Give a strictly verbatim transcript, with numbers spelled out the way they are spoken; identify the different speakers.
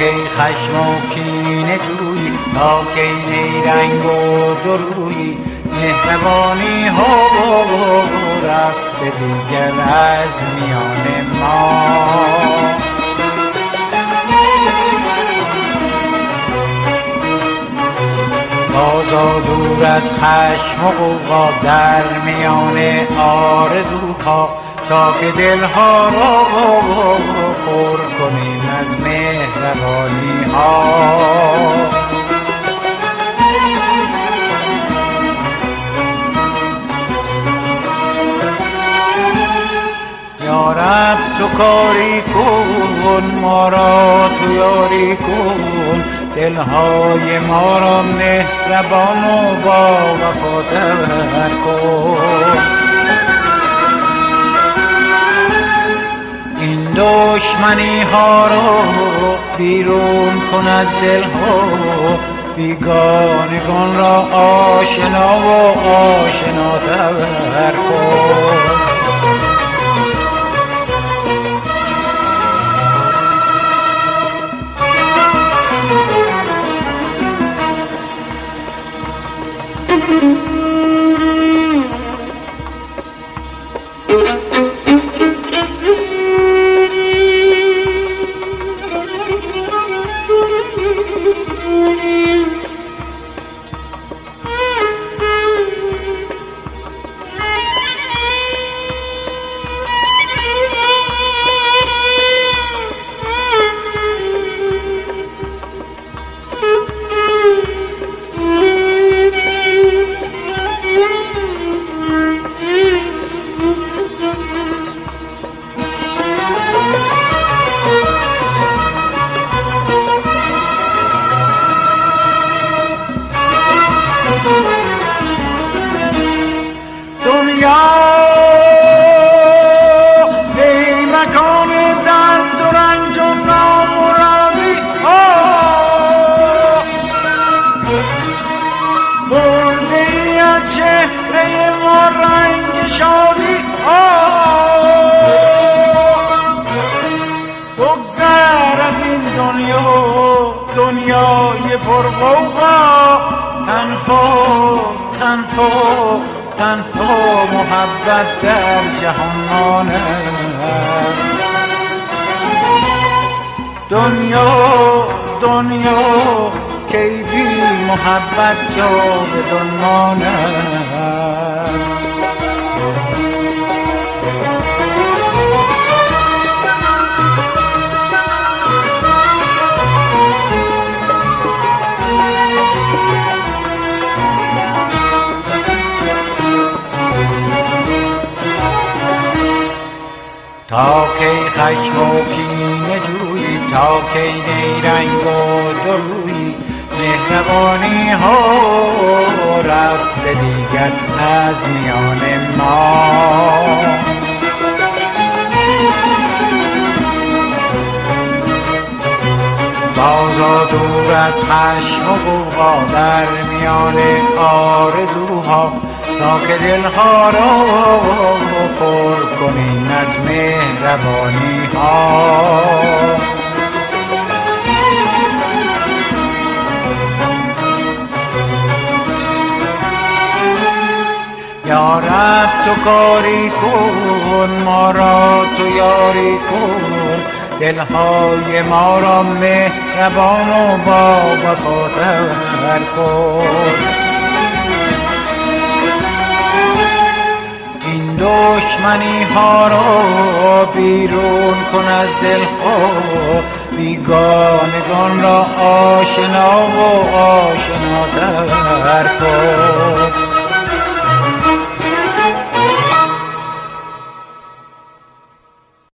Speaker 1: کی خشم و کینه جویی، تا کی نیرنگ و درویی، مهربانی ها رفت دیگر از میان ما. بازا دور از خشم و غوغا در میان آرزوها، تا که دلها را پر کنیم از مهربانی ها. یارب تو کاری کن، ما را تو یاری کن، دلهای ما را مهربان و با وفا تر کن. این دشمنی ها را بیرون کن از دلها، بیگانگان را آشنا و آشناتر کن. ای مکان درد و رنج و نامرادی، برده ای از چهره ما رنگ شادی. بگذر از این دنیا، دنیای پرغوغا، تنها تنها تنها محبت در جهان ماند. دنیا دنیا کی بی محبت جاودان ماند. تا کی خشم و کینه جویی، تا کی نیرنگ و درویی، مهربانی ها رفت دیگر از میان ما. بازا دور از خشم و غوغا در میان آرزوها، تا که دلها را پر کنیم از مهربانی ها. یارب تو کاری کن، ما را تو یاری کن، دلهای ما را مهربان و با وفا تر کن. این دشمنی ها را بیرون کن از دلها، بیگانگان را آشنا و آشناتر کن.